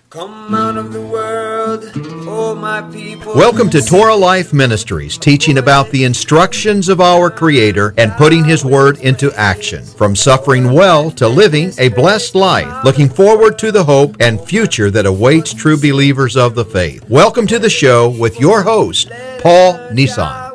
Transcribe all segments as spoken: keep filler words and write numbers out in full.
Come out of the world, oh my people. Welcome to Torah Life Ministries, teaching about the instructions of our Creator and putting His Word into action. From suffering well to living a blessed life, looking forward to the hope and future that awaits true believers of the faith. Welcome to the show with your host, Paul Nissan.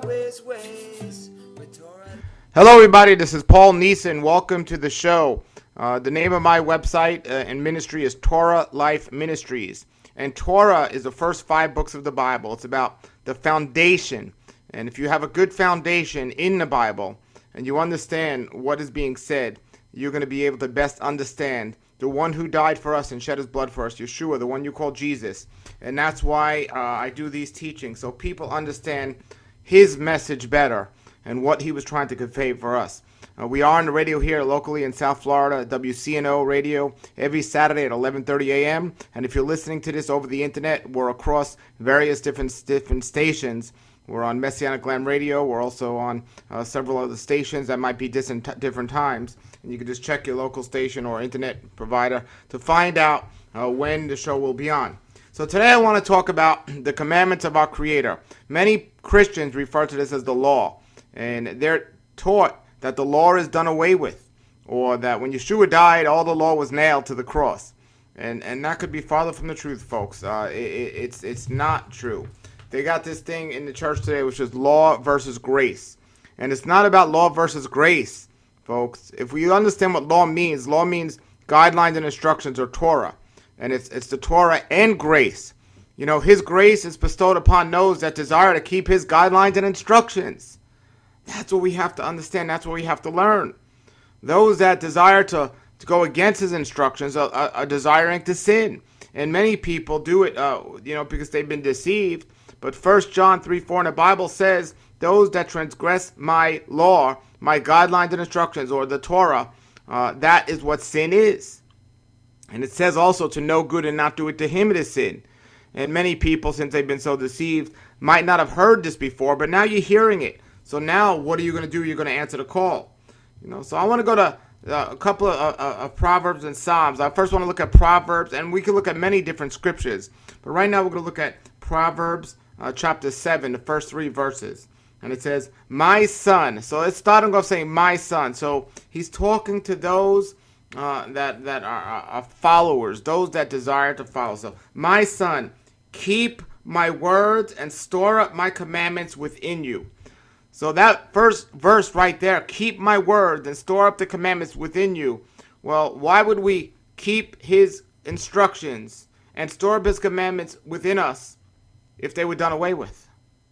Hello everybody, this is Paul Neeson. Welcome to the show. Uh, the name of my website uh, and ministry is Torah Life Ministries. And Torah is the first five books of the Bible. It's about the foundation. And if you have a good foundation in the Bible and you understand what is being said, you're going to be able to best understand the one who died for us and shed his blood for us, Yeshua, the one you call Jesus. And that's why uh, I do these teachings, so people understand his message better and what he was trying to convey for us. Uh, we are on the radio here locally in South Florida, W C N O Radio, every Saturday at eleven thirty a.m. And if you're listening to this over the internet, we're across various different different stations. We're on Messianic Lamb Radio. We're also on uh, several other stations that might be different different times. And you can just check your local station or internet provider to find out uh, when the show will be on. So today I want to talk about the commandments of our Creator. Many Christians refer to this as the law, and they're taught that the law is done away with, or that when Yeshua died, all the law was nailed to the cross. And and that could be farther from the truth, folks. Uh, it, it's it's not true. They got this thing in the church today, which is law versus grace. And it's not about law versus grace, folks. If we understand what law means, law means guidelines and instructions, or Torah. And it's it's the Torah and grace. You know, his grace is bestowed upon those that desire to keep his guidelines and instructions. That's what we have to understand. That's what we have to learn. Those that desire to, to go against his instructions are, are, are desiring to sin. And many people do it, uh, you know, because they've been deceived. But First John three four in the Bible says, those that transgress my law, my guidelines and instructions, or the Torah, uh, that is what sin is. And it says also to know good and not do it, to him it is sin. And many people, since they've been so deceived, might not have heard this before, but now you're hearing it. So now, what are you going to do? You're going to answer the call. You know. So I want to go to uh, a couple of, uh, of Proverbs and Psalms. I first want to look at Proverbs, and we can look at many different scriptures. But right now, we're going to look at Proverbs uh, chapter seven, the first three verses. And it says, my son. So let's start off saying, my son. So he's talking to those uh, that, that are, are followers, those that desire to follow. So, my son, keep my words and store up my commandments within you. So that first verse right there, keep my words and store up the commandments within you. Well, why would we keep his instructions and store up his commandments within us if they were done away with?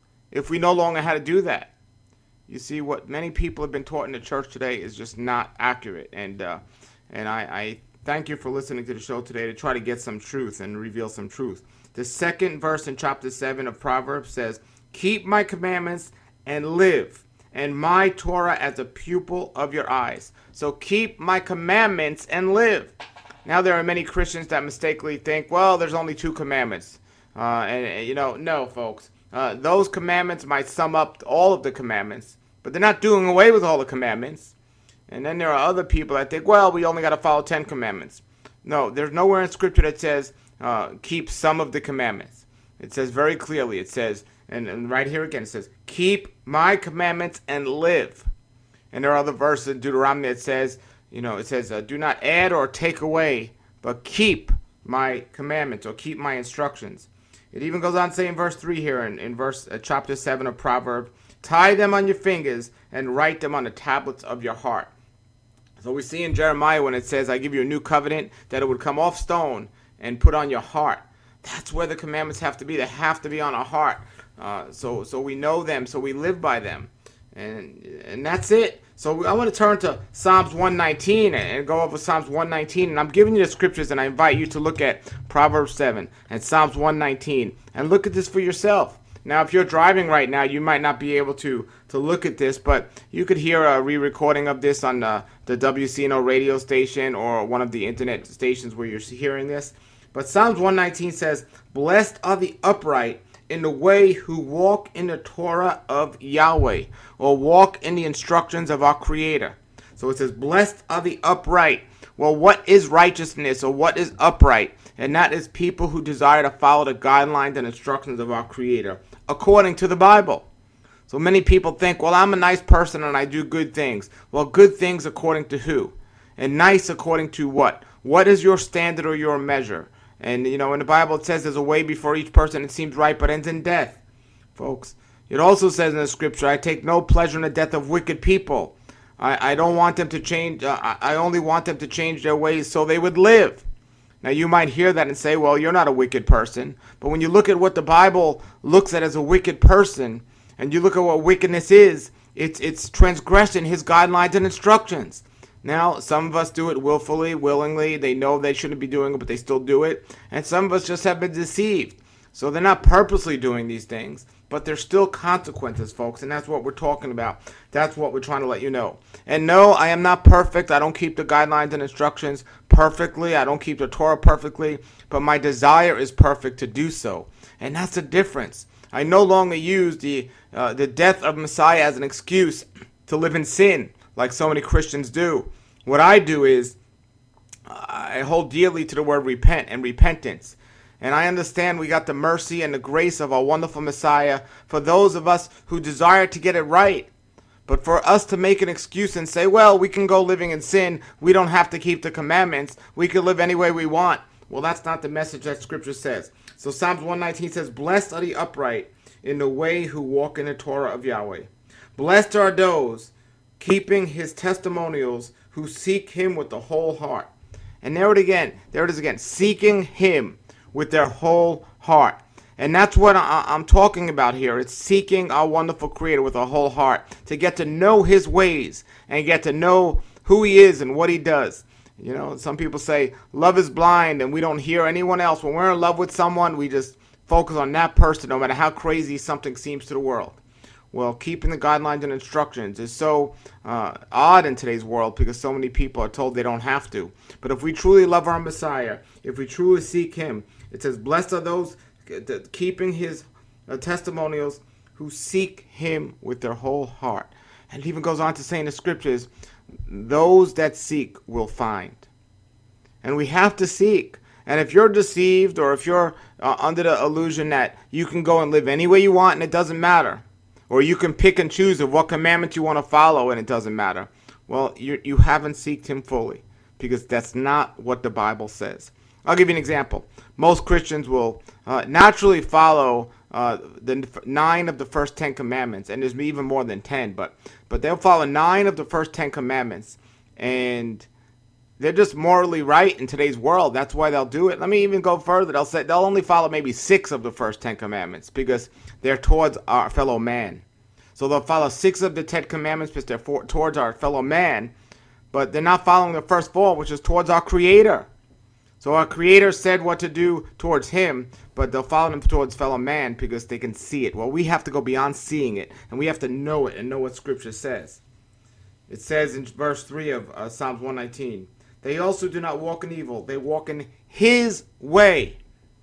If we no longer had to do that? You see, what many people have been taught in the church today is just not accurate. And uh, and I, I thank you for listening to the show today to try to get some truth and reveal some truth. The second verse in chapter seven of Proverbs says, keep my commandments and live, and my Torah as a pupil of your eyes. So keep my commandments and live. Now there are many Christians that mistakenly think, well, there's only two commandments. Uh, and, and, you know, no, folks. Uh, those commandments might sum up all of the commandments, but they're not doing away with all the commandments. And then there are other people that think, well, we only got to follow ten commandments. No, there's nowhere in Scripture that says uh, keep some of the commandments. It says very clearly, it says, And, and right here again, it says, keep my commandments and live. And there are other verses in Deuteronomy that says, you know, it says, uh, do not add or take away, but keep my commandments, or keep my instructions. It even goes on to say in verse three here, in, in verse uh, chapter seven of Proverbs, tie them on your fingers and write them on the tablets of your heart. So we see in Jeremiah when it says, I give you a new covenant, that it would come off stone and put on your heart. That's where the commandments have to be. They have to be on our heart. Uh, so so we know them, so we live by them. And and that's it. So I want to turn to Psalms one nineteen and go over Psalms one nineteen. And I'm giving you the scriptures, and I invite you to look at Proverbs seven and Psalms one nineteen. And look at this for yourself. Now, if you're driving right now, you might not be able to, to look at this, but you could hear a re-recording of this on the, the W C N O radio station or one of the internet stations where you're hearing this. But Psalms one nineteen says, blessed are the upright in the way who walk in the Torah of Yahweh, or walk in the instructions of our Creator. So it says, blessed are the upright. Well, what is righteousness, or what is upright? And that is people who desire to follow the guidelines and instructions of our Creator, according to the Bible. So many people think, well, I'm a nice person and I do good things. Well, good things according to who? And nice according to what? What is your standard or your measure? And, you know, in the Bible it says there's a way before each person it seems right but ends in death. Folks, it also says in the scripture, I take no pleasure in the death of wicked people. I, I don't want them to change. Uh, I only want them to change their ways so they would live. Now, you might hear that and say, well, you're not a wicked person. But when you look at what the Bible looks at as a wicked person, and you look at what wickedness is, it's, it's transgressing his guidelines and instructions. Now, some of us do it willfully, willingly. They know they shouldn't be doing it, but they still do it. And some of us just have been deceived. So they're not purposely doing these things, but there's still consequences, folks. And that's what we're talking about. That's what we're trying to let you know. And no, I am not perfect. I don't keep the guidelines and instructions perfectly. I don't keep the Torah perfectly. But my desire is perfect to do so. And that's the difference. I no longer use the, uh, the death of Messiah as an excuse to live in sin, like so many Christians do. What I do is I hold dearly to the word repent and repentance. And I understand we got the mercy and the grace of our wonderful Messiah for those of us who desire to get it right. But for us to make an excuse and say, well, we can go living in sin. We don't have to keep the commandments. We can live any way we want. Well, that's not the message that Scripture says. So Psalms one nineteen says, blessed are the upright in the way who walk in the Torah of Yahweh. Blessed are those keeping his testimonials who seek him with the whole heart. And there it again. There it is again. Seeking him with their whole heart. And that's what I, I'm talking about here. It's seeking our wonderful Creator with our whole heart, to get to know his ways and get to know who he is and what he does. You know, some people say love is blind and we don't hear anyone else. When we're in love with someone, we just focus on that person no matter how crazy something seems to the world. Well, keeping the guidelines and instructions is so uh, odd in today's world because so many people are told they don't have to. But if we truly love our Messiah, if we truly seek him, it says, blessed are those keeping his uh, testimonials who seek him with their whole heart. And it even goes on to say in the scriptures, those that seek will find. And we have to seek. And if you're deceived or if you're uh, under the illusion that you can go and live any way you want and it doesn't matter, or you can pick and choose of what commandment you want to follow and it doesn't matter, well, you, you haven't seeked him fully, because that's not what the Bible says. I'll give you an example. Most Christians will uh, naturally follow uh, the nine of the first ten commandments, and there's even more than ten, but but they'll follow nine of the first ten commandments, and they're just morally right in today's world. That's why they'll do it. Let me even go further. They'll say they'll only follow maybe six of the first ten commandments because they're towards our fellow man. So they'll follow six of the ten commandments because they're for, towards our fellow man, but they're not following the first four, which is towards our Creator. So our Creator said what to do towards him, but they'll follow him towards fellow man because they can see it. Well, we have to go beyond seeing it, and we have to know it and know what Scripture says. It says in verse three of uh, Psalms one nineteen, they also do not walk in evil. They walk in his way.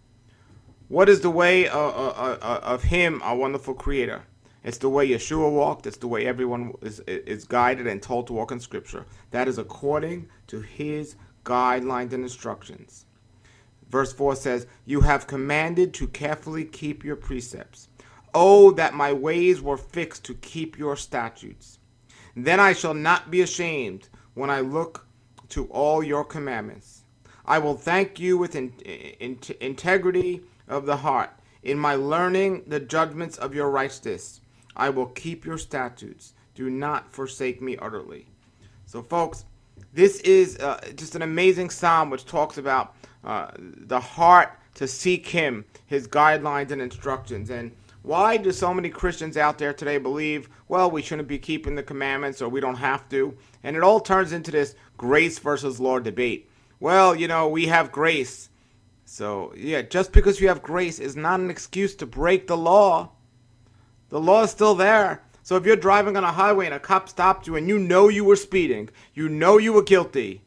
What is the way uh, uh, uh, of him, our wonderful Creator? It's the way Yeshua walked. It's the way everyone is, is guided and told to walk in Scripture. That is according to his guidelines and instructions. Verse four says, you have commanded to carefully keep your precepts. Oh, that my ways were fixed to keep your statutes. Then I shall not be ashamed when I look to all your commandments. I will thank you with in, in, integrity of the heart. In my learning the judgments of your righteousness, I will keep your statutes. Do not forsake me utterly. So, folks, this is uh, just an amazing psalm which talks about uh, the heart to seek him, his guidelines and instructions. And why do so many Christians out there today believe, well, we shouldn't be keeping the commandments or we don't have to? And it all turns into this grace versus law debate. Well, you know, we have grace. So, yeah, just because you have grace is not an excuse to break the law. The law is still there. So if you're driving on a highway and a cop stopped you and you know you were speeding, you know you were guilty,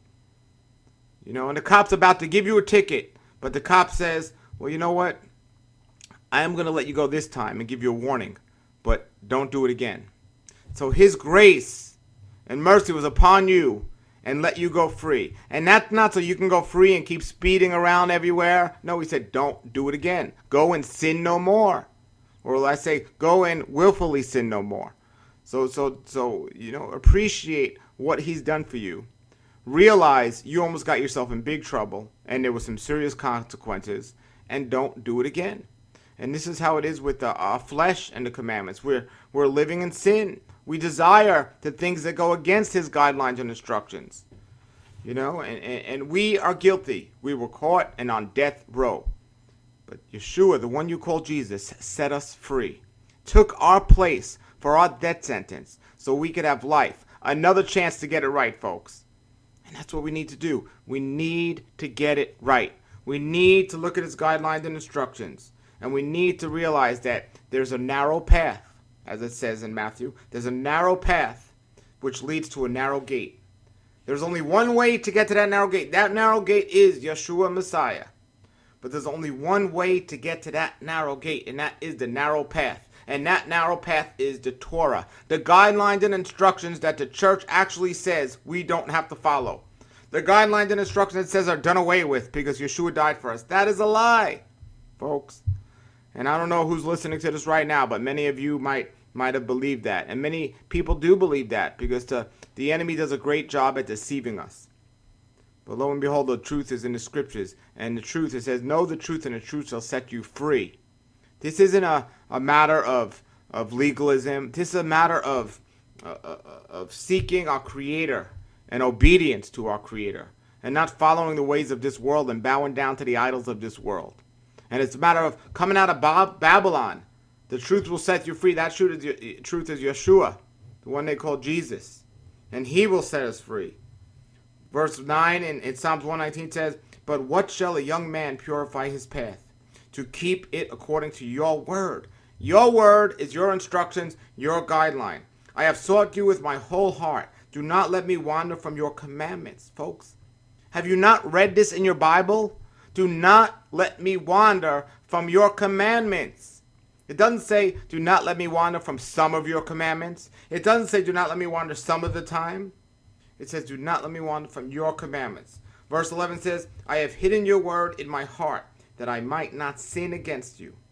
you know, and the cop's about to give you a ticket, but the cop says, well, you know what? I am going to let you go this time and give you a warning, but don't do it again. So his grace and mercy was upon you, and let you go free. And that's not so you can go free and keep speeding around everywhere. No, he said, don't do it again. Go and sin no more. Or I say, go and willfully sin no more. So, so, so, you know, appreciate what he's done for you. Realize you almost got yourself in big trouble and there were some serious consequences, and don't do it again. And this is how it is with the uh, flesh and the commandments. We're, we're living in sin. We desire the things that go against his guidelines and instructions. You know, and, and, and we are guilty. We were caught and on death row. But Yeshua, the one you call Jesus, set us free. Took our place for our death sentence so we could have life. Another chance to get it right, folks. And that's what we need to do. We need to get it right. We need to look at his guidelines and instructions. And we need to realize that there's a narrow path, as it says in Matthew. There's a narrow path which leads to a narrow gate. There's only one way to get to that narrow gate. That narrow gate is Yeshua Messiah. But there's only one way to get to that narrow gate, and that is the narrow path. And that narrow path is the Torah, the guidelines and instructions that the church actually says we don't have to follow. The guidelines and instructions it says are done away with because Yeshua died for us. That is a lie, folks. And I don't know who's listening to this right now, but many of you might might have believed that. And many people do believe that because the, the enemy does a great job at deceiving us. But lo and behold, the truth is in the scriptures. And the truth, it says, know the truth and the truth shall set you free. This isn't a, a matter of, of legalism. This is a matter of, uh, uh, of seeking our Creator and obedience to our Creator. And not following the ways of this world and bowing down to the idols of this world. And it's a matter of coming out of Babylon. The truth will set you free. That truth is, truth is Yeshua, the one they call Jesus. And he will set us free. Verse nine in, in Psalms one nineteen says, but what shall a young man purify his path? To keep it according to your word. Your word is your instructions, your guideline. I have sought you with my whole heart. Do not let me wander from your commandments, folks. Have you not read this in your Bible? Do not let me wander from your commandments. It doesn't say, do not let me wander from some of your commandments. It doesn't say, do not let me wander some of the time. It says, do not let me wander from your commandments. Verse eleven says, I have hidden your word in my heart, that I might not sin against you.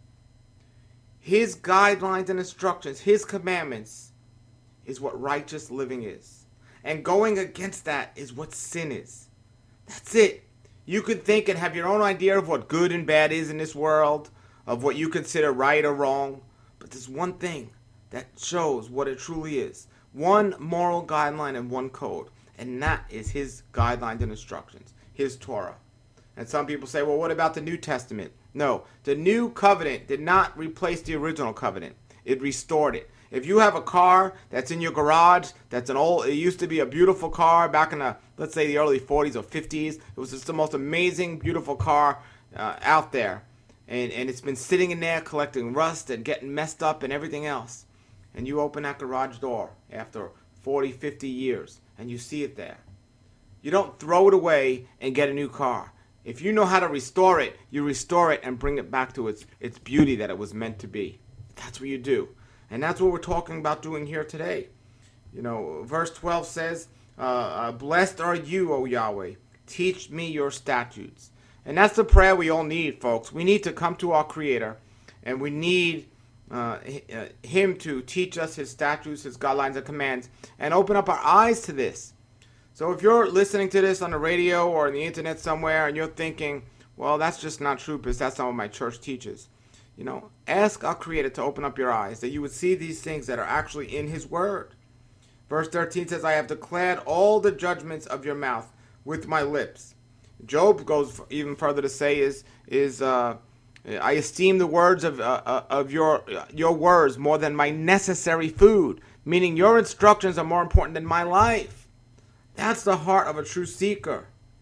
His guidelines and instructions, his commandments, is what righteous living is. And going against that is what sin is. That's it. You could think and have your own idea of what good and bad is in this world, of what you consider right or wrong. But there's one thing that shows what it truly is. One moral guideline and one code. And that is his guidelines and instructions, his Torah. And some people say, well, what about the New Testament? No, the new covenant did not replace the original covenant. It restored it. If you have a car that's in your garage, that's an old, it used to be a beautiful car back in the, let's say the early forties or fifties. It was just the most amazing, beautiful car uh, out there. And, and it's been sitting in there collecting rust and getting messed up and everything else. And you open that garage door after forty, fifty years and you see it there. You don't throw it away and get a new car. If you know how to restore it, you restore it and bring it back to its, its beauty that it was meant to be. That's what you do. And that's what we're talking about doing here today. You know, verse twelve says, uh, uh, blessed are you, O Yahweh. Teach me your statutes. And that's the prayer we all need, folks. We need to come to our Creator, and we need uh, Him to teach us His statutes, His guidelines and commands, and open up our eyes to this. So if you're listening to this on the radio or on the internet somewhere, and you're thinking, well, that's just not true because that's not what my church teaches. You know, ask our Creator to open up your eyes, that you would see these things that are actually in His Word. Verse thirteen says, I have declared all the judgments of your mouth with my lips. Job goes even further to say is, is uh, I esteem the words of uh, of your, your words more than my necessary food, meaning your instructions are more important than my life. That's the heart of a true seeker.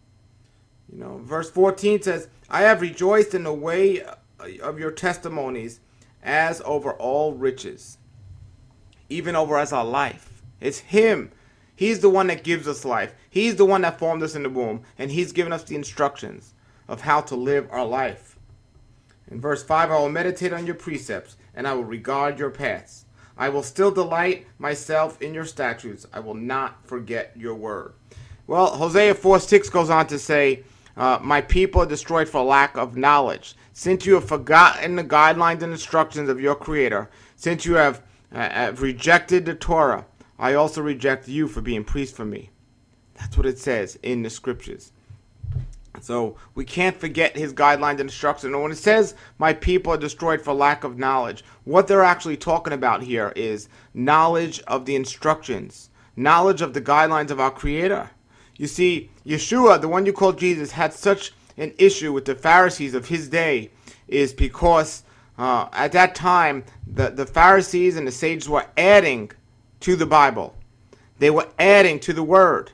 You know, verse fourteen says, I have rejoiced in the way of your testimonies as over all riches, even over as our life. It's Him. He's the one that gives us life. He's the one that formed us in the womb, and He's given us the instructions of how to live our life. In verse five, I will meditate on your precepts, and I will regard your paths. I will still delight myself in your statutes. I will not forget your word. Well, Hosea four six goes on to say, uh, my people are destroyed for lack of knowledge. Since you have forgotten the guidelines and instructions of your Creator, since you have, uh, have rejected the Torah, I also reject you for being priests for me. That's what it says in the scriptures. So we can't forget his guidelines and instructions. And when it says, my people are destroyed for lack of knowledge, what they're actually talking about here is knowledge of the instructions, knowledge of the guidelines of our Creator. You see, Yeshua, the one you call Jesus, had such an issue with the Pharisees of his day is because uh, at that time, the, the Pharisees and the sages were adding to the Bible. They were adding to the Word.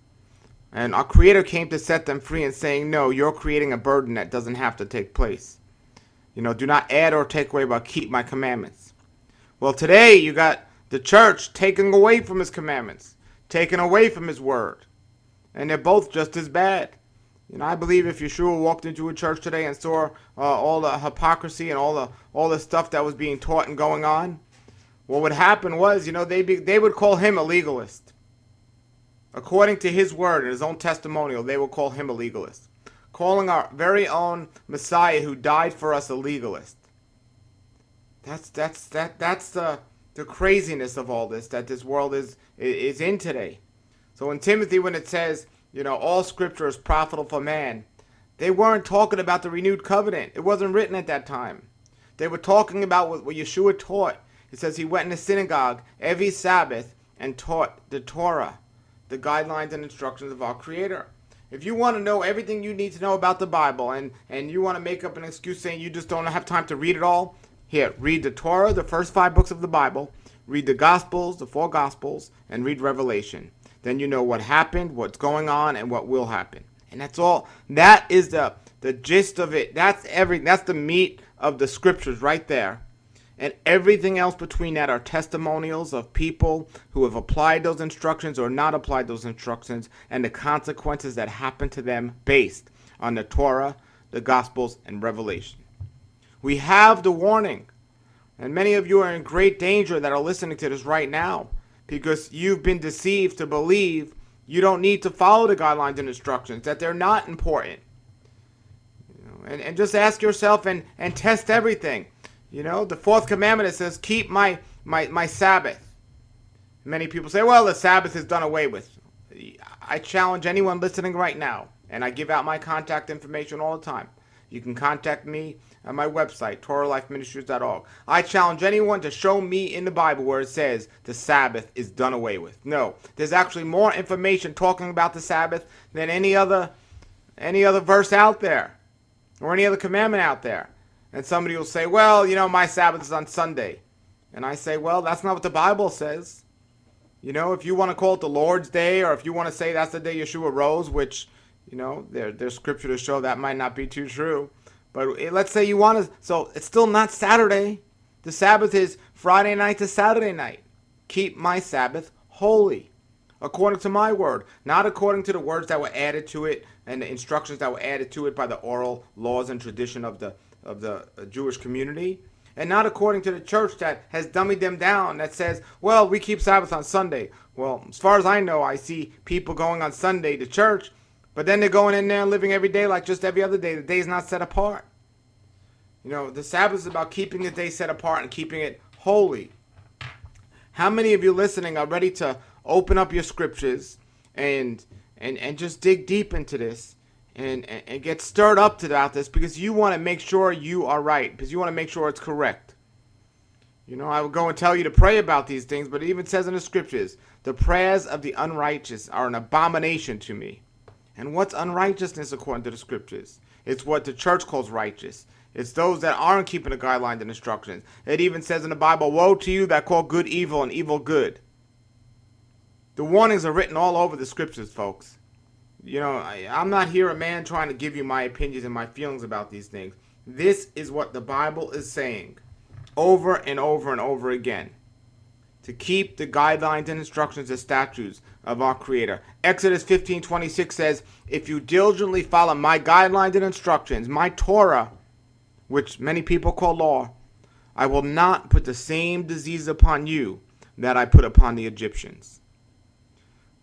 And our Creator came to set them free and saying, no, you're creating a burden that doesn't have to take place. You know, do not add or take away, but keep my commandments. Well, today you got the church taking away from his commandments, taking away from his word. And they're both just as bad. You know, I believe if Yeshua walked into a church today and saw uh, all the hypocrisy and all the all the stuff that was being taught and going on, what would happen was, you know, they be, they would call him a legalist. According to his word and his own testimonial, they will call him a legalist. Calling our very own Messiah who died for us a legalist. That's that's that that's the the craziness of all this that this world is is in today. So in Timothy, when it says, you know, all scripture is profitable for man, they weren't talking about the renewed covenant. It wasn't written at that time. They were talking about what, what Yeshua taught. It says he went in the synagogue every Sabbath and taught the Torah, the guidelines and instructions of our Creator. If you want to know everything you need to know about the Bible and, and you want to make up an excuse saying you just don't have time to read it all, here, read the Torah, the first five books of the Bible, read the Gospels, the four Gospels, and read Revelation. Then you know what happened, what's going on, and what will happen. And that's all. That is the, the gist of it. That's every. That's the meat of the scriptures right there. And everything else between that are testimonials of people who have applied those instructions or not applied those instructions and the consequences that happen to them based on the Torah, the Gospels, and Revelation. We have the warning. And many of you are in great danger that are listening to this right now because you've been deceived to believe you don't need to follow the guidelines and instructions, that they're not important. You know, and, and just ask yourself and, and test everything. You know, the fourth commandment, it says, keep my, my, my Sabbath. Many people say, well, the Sabbath is done away with. I challenge anyone listening right now, and I give out my contact information all the time. You can contact me at my website, Torah Life Ministries dot org. I challenge anyone to show me in the Bible where it says the Sabbath is done away with. No, there's actually more information talking about the Sabbath than any other, any other verse out there or any other commandment out there. And somebody will say, well, you know, my Sabbath is on Sunday. And I say, well, that's not what the Bible says. You know, if you want to call it the Lord's Day, or if you want to say that's the day Yeshua rose, which, you know, there, there's scripture to show that might not be too true. But let's say you want to, so it's still not Saturday. The Sabbath is Friday night to Saturday night. Keep my Sabbath holy, according to my word, not according to the words that were added to it and the instructions that were added to it by the oral laws and tradition of the of the Jewish community, and not according to the church that has dummied them down, that says, well, we keep Sabbath on Sunday. Well, as far as I know, I see people going on Sunday to church, but then they're going in there and living every day like just every other day. The day is not set apart. You know, the Sabbath is about keeping the day set apart and keeping it holy. How many of you listening are ready to open up your scriptures and and, and just dig deep into this? And, and, and get stirred up about this because you want to make sure you are right, because you want to make sure it's correct. You know, I would go and tell you to pray about these things, but it even says in the scriptures, the prayers of the unrighteous are an abomination to me. And what's unrighteousness according to the scriptures? It's what the church calls righteous. It's those that aren't keeping the guidelines and instructions. It even says in the Bible, woe to you that call good evil and evil good. The warnings are written all over the scriptures, folks. You know, I, I'm not here a man trying to give you my opinions and my feelings about these things. This is what the Bible is saying over and over and over again. To keep the guidelines and instructions and statutes of our Creator. Exodus fifteen twenty-six says, if you diligently follow my guidelines and instructions, my Torah, which many people call law, I will not put the same disease upon you that I put upon the Egyptians.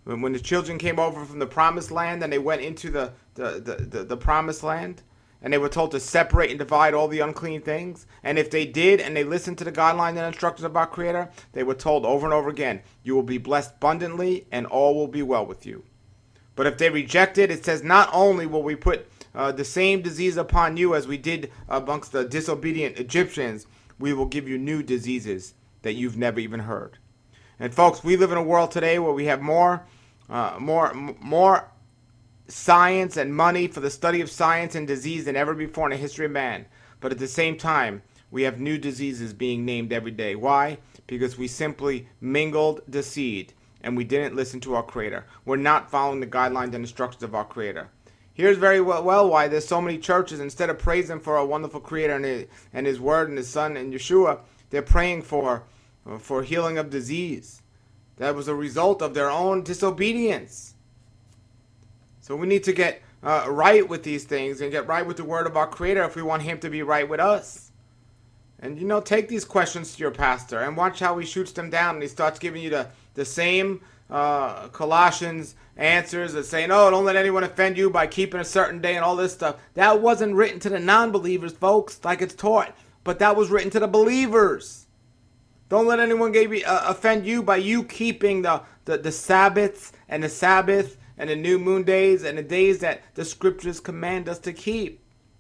When, when the children came over from the promised land and they went into the, the, the, the, the promised land, and they were told to separate and divide all the unclean things. And if they did and they listened to the guidelines and instructions of our Creator, they were told over and over again, you will be blessed abundantly and all will be well with you. But if they rejected, it says not only will we put uh, the same disease upon you as we did amongst the disobedient Egyptians, we will give you new diseases that you've never even heard. And folks, we live in a world today where we have more, uh, more, more science and money for the study of science and disease than ever before in the history of man. But at the same time, we have new diseases being named every day. Why? Because we simply mingled the seed and we didn't listen to our Creator. We're not following the guidelines and instructions of our Creator. Here's very well, well why there's so many churches, instead of praising for our wonderful Creator and his, and his Word and His Son and Yeshua, they're praying for, for healing of disease. That was a result of their own disobedience. So we need to get uh, right with these things and get right with the word of our Creator if we want Him to be right with us. And, you know, take these questions to your pastor and watch how he shoots them down and he starts giving you the, the same uh, Colossians answers and saying, oh, don't let anyone offend you by keeping a certain day and all this stuff. That wasn't written to the non-believers, folks, like it's taught, but that was written to the believers. Don't let anyone give you, uh, offend you by you keeping the, the, the Sabbaths and the Sabbath and the new moon days and the days that the scriptures command us to keep.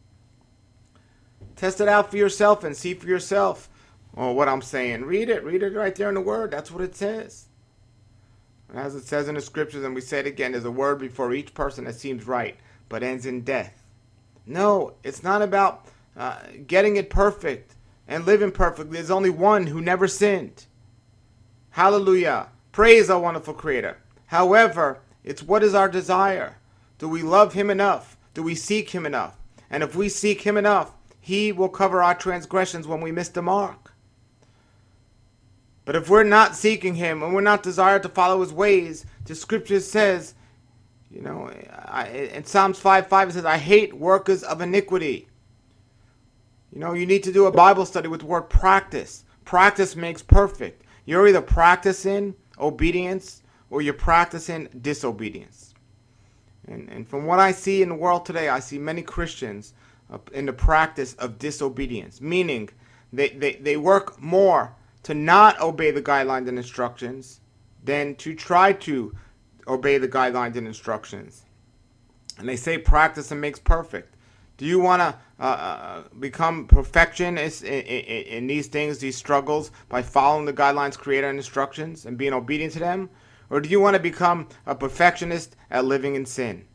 Test it out for yourself and see for yourself well, what I'm saying. Read it. Read it right there in the word. That's what it says. And as it says in the scriptures, and we say it again, there's a word before each person that seems right, but ends in death. No, it's not about uh, getting it perfect and living perfectly. There's only one who never sinned. Hallelujah. Praise our wonderful Creator. However, it's what is our desire? Do we love Him enough? Do we seek Him enough? And if we seek Him enough, He will cover our transgressions when we miss the mark. But if we're not seeking Him and we're not desired to follow His ways, the scripture says, you know, I, in Psalms five five it says, I hate workers of iniquity. You know, you need to do a Bible study with the word practice. Practice makes perfect. You're either practicing obedience or you're practicing disobedience. And, and from what I see in the world today, I see many Christians uh, in the practice of disobedience, meaning they, they, they work more to not obey the guidelines and instructions than to try to obey the guidelines and instructions. And they say practice and makes perfect. Do you want to uh, uh, become perfectionists in, in, in these things, these struggles, by following the guidelines, Creator, and instructions and being obedient to them? Or do you want to become a perfectionist at living in sin?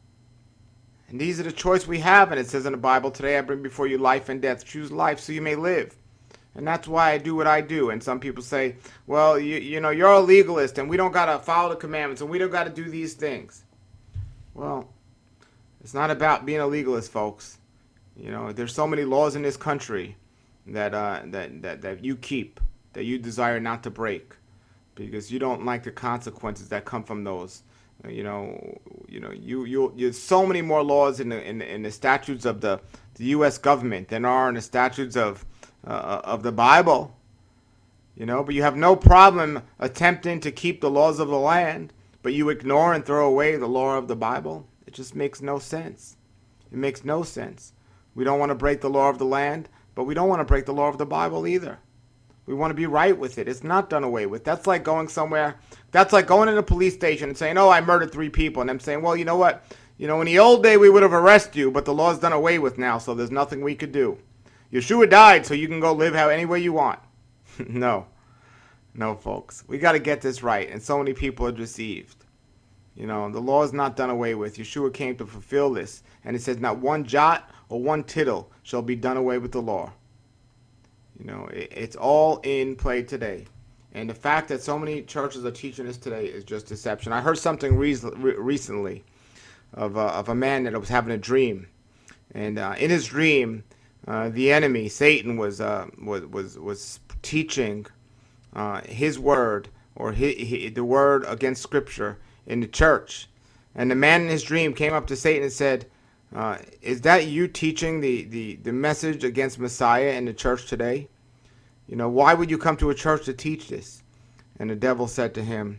And these are the choice we have. And it says in the Bible, today I bring before you life and death. Choose life so you may live. And that's why I do what I do. And some people say, well, you, you know, you're a legalist and we don't got to follow the commandments and we don't got to do these things. Well, it's not about being a legalist, folks. You know, there's so many laws in this country that, uh, that, that, that you keep, that you desire not to break, because you don't like the consequences that come from those. Uh, you know, you know, you you there's so many more laws in the in, in the statutes of the, the U S government than are in the statutes of uh, of the Bible. You know, but you have no problem attempting to keep the laws of the land, but you ignore and throw away the law of the Bible. It just makes no sense. It makes no sense. We don't want to break the law of the land, but we don't want to break the law of the Bible either. We want to be right with it. It's not done away with. That's like going somewhere. That's like going in a police station and saying, oh, I murdered three people. And them saying, well, you know what? You know, in the old day, we would have arrested you, but the law's done away with now, so there's nothing we could do. Yeshua died, so you can go live how any way you want. No. No, folks. We got to get this right, and so many people are deceived. You know, the law is not done away with. Yeshua came to fulfill this. And it says, not one jot or one tittle shall be done away with the law. You know, it, it's all in play today. And the fact that so many churches are teaching this today is just deception. I heard something re- re- recently of, uh, of a man that was having a dream. And uh, in his dream, uh, the enemy, Satan, was, uh, was, was, was teaching uh, his word, or his, his, the word against Scripture in the church. And the man in his dream came up to Satan and said, Uh, is that you teaching the, the, the message against Messiah in the church today? You know, why would you come to a church to teach this? And the devil said to him,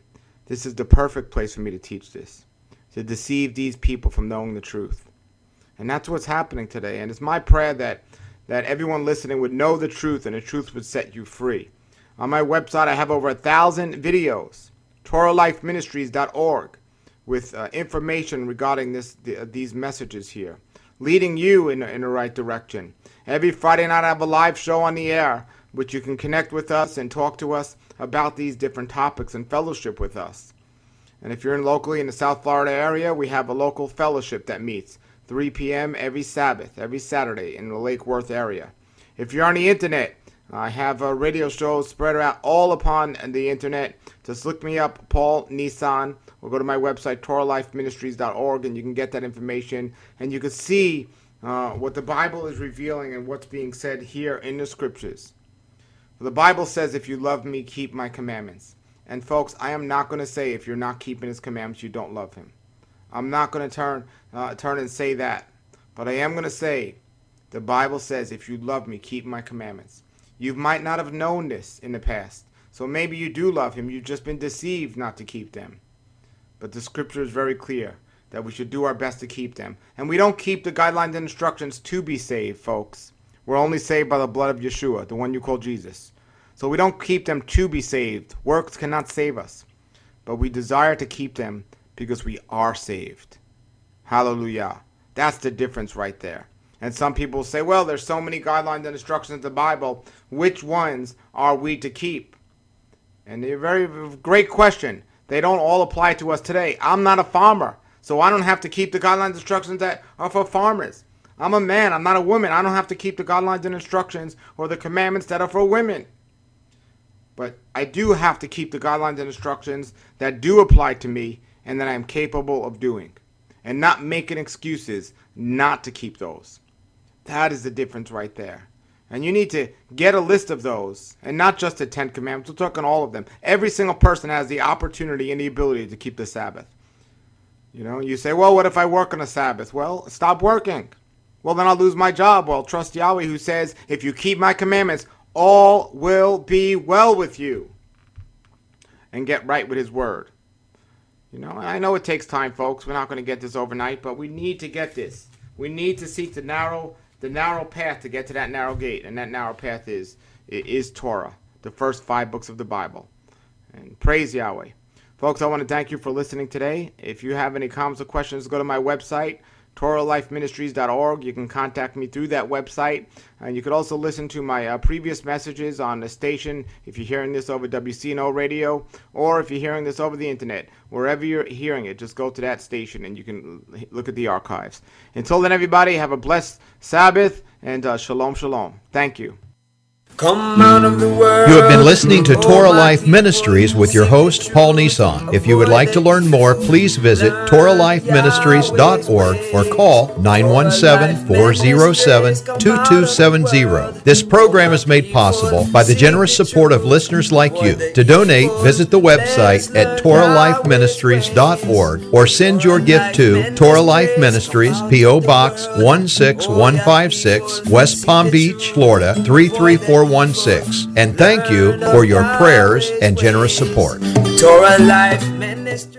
this is the perfect place for me to teach this, to deceive these people from knowing the truth. And that's what's happening today. And it's my prayer that, that everyone listening would know the truth, and the truth would set you free. On my website, I have over a thousand videos, Torah Life Ministries dot org, with uh, information regarding this, the, uh, these messages here, leading you in, in the right direction. Every Friday night I have a live show on the air, which you can connect with us and talk to us about these different topics and fellowship with us. And if you're in locally in the South Florida area, we have a local fellowship that meets three p.m. every Sabbath, every Saturday in the Lake Worth area. If you're on the internet, I have uh, radio shows spread out all upon the internet. Just look me up, Paul Nisan, or go to my website, Torah Life Ministries dot org, and you can get that information, and you can see uh, what the Bible is revealing and what's being said here in the Scriptures. The Bible says, if you love me, keep my commandments. And folks, I am not going to say if you're not keeping his commandments, you don't love him. I'm not going to turn uh, turn and say that. But I am going to say, the Bible says, if you love me, keep my commandments. You might not have known this in the past. So maybe you do love him. You've just been deceived not to keep them. But the Scripture is very clear that we should do our best to keep them. And we don't keep the guidelines and instructions to be saved, folks. We're only saved by the blood of Yeshua, the one you call Jesus. So we don't keep them to be saved. Works cannot save us. But we desire to keep them because we are saved. Hallelujah. That's the difference right there. And some people say, well, there's so many guidelines and instructions in the Bible. Which ones are we to keep? And a very great question. They don't all apply to us today. I'm not a farmer, so I don't have to keep the guidelines and instructions that are for farmers. I'm a man. I'm not a woman. I don't have to keep the guidelines and instructions or the commandments that are for women. But I do have to keep the guidelines and instructions that do apply to me and that I am capable of doing, and not making excuses not to keep those. That is the difference right there. And you need to get a list of those, and not just the Ten Commandments. We're talking all of them. Every single person has the opportunity and the ability to keep the Sabbath. You know, you say, well, what if I work on a Sabbath? Well, stop working. Well, then I'll lose my job. Well, trust Yahweh, who says, if you keep my commandments, all will be well with you. And get right with his word. You know, I know it takes time, folks. We're not going to get this overnight, but we need to get this. We need to seek the narrow, the narrow path to get to that narrow gate, and that narrow path is is Torah, the first five books of the Bible. And praise Yahweh, folks. I want to thank you for listening today. If you have any comments or questions, go to my website, Torah Life Ministries dot org. You can contact me through that website. And you could also listen to my uh, previous messages on the station if you're hearing this over W C N O radio, or if you're hearing this over the internet. Wherever you're hearing it, just go to that station and you can look at the archives. Until then, everybody, have a blessed Sabbath, and uh, shalom, shalom. Thank you. Come out of the world. You have been listening to Torah Life Ministries with your host, Paul Nisan. If you would like to learn more, please visit Torah Life Ministries dot org or call nine one seven, four zero seven, two two seven zero. This program is made possible by the generous support of listeners like you. To donate, visit the website at Torah Life Ministries dot org or send your gift to Torah Life Ministries, P O Box one six one five six, West Palm Beach, Florida three three four one six. And thank you for your prayers and generous support. Torah Life Ministry.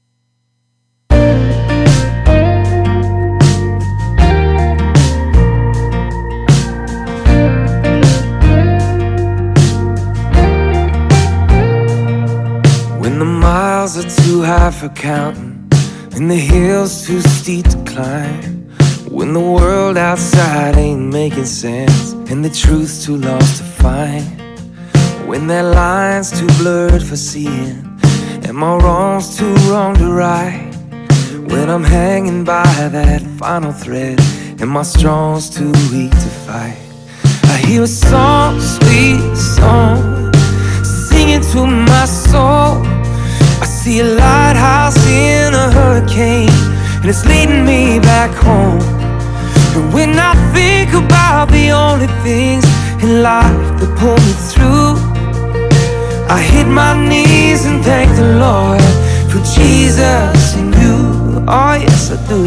When the miles are too high for counting and the hills too steep to climb, when the world outside ain't making sense and the truth's too lost to find, when that line's too blurred for seeing and my wrong's too wrong to right, when I'm hanging by that final thread and my strong's too weak to fight, I hear a song, sweet song, singing to my soul. I see a lighthouse in a hurricane and it's leading me back home. And when I think about the only things in life that pull me through, I hit my knees and thank the Lord for Jesus and you. Oh yes I do.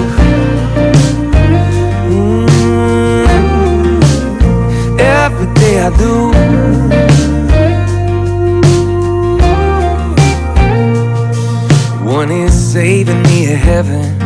mm, Every day I do. heaven.